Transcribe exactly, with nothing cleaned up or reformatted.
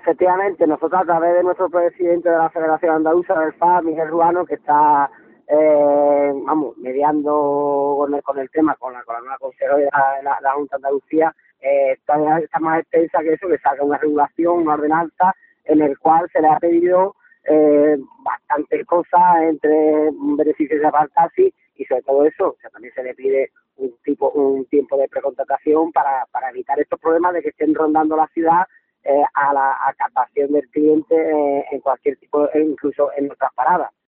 efectivamente, nosotros a través de nuestro presidente de la Federación Andaluza del F A, Miguel Ruano, que está, eh, vamos, mediando con el, con el tema, con la, con la nueva consejera de la, la, la Junta de Andalucía, eh, está, está más extensa que eso, que salga una regulación, una ordenanza, en el cual se le ha pedido eh, bastantes cosas entre beneficios de taxi y sobre todo eso, o sea, también se le pide un tipo un tiempo de precontratación para, para evitar estos problemas de que estén rondando la ciudad eh, a la a captación del cliente eh, en cualquier tipo, incluso en nuestras paradas.